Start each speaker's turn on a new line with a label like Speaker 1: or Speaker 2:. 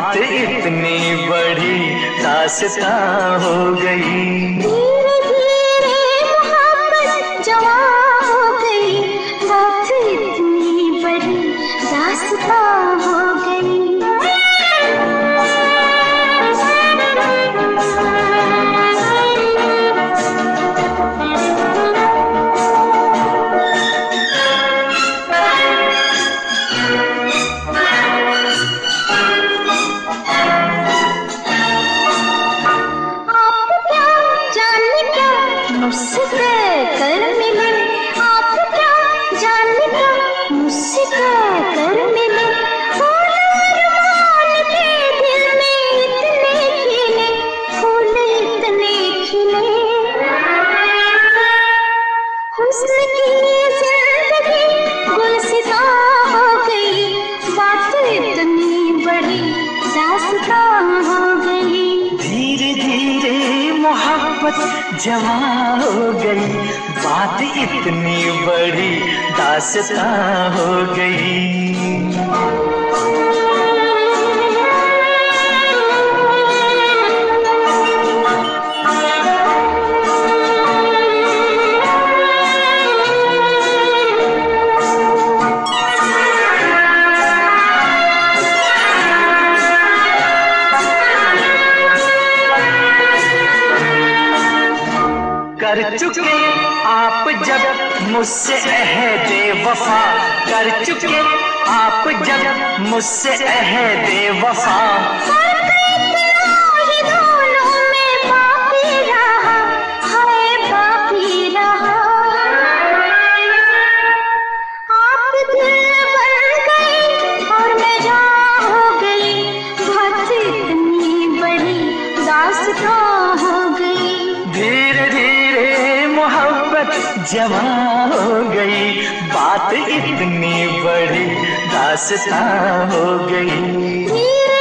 Speaker 1: बात इतनी बड़ी दास्तां हो गई।
Speaker 2: धीरे धीरे मोहब्बत जवां हो गई, बात इतनी बड़ी दास्तां हो गई। मुझसे कर मिले आप, क्या जाने क्या मुझसे कर मिले। फूल अरमान के दिल में इतने खिले, फूल इतने खिले। हुस्न की जिंदगी गुलसितां हो गई, बात इतनी बड़ी दास्तां हो गई।
Speaker 1: धीरे धीरे मोहब्बत जवां हो गई, बात इतनी बड़ी दास्तां हो गई। कर चुके आप जब मुझसे अहदे वफा, कर चुके आप जब मुझसे अहदे वफा।
Speaker 2: दोनों में बाकी रहा है, बाकी रहा। आप दिल बन गई और मैं जान हो गई, बात इतनी बड़ी दास्तां हो गई।
Speaker 1: धीरे धीरे मोहब्बत जवां हो गई, बात इतनी बड़ी दास्तां हो गई।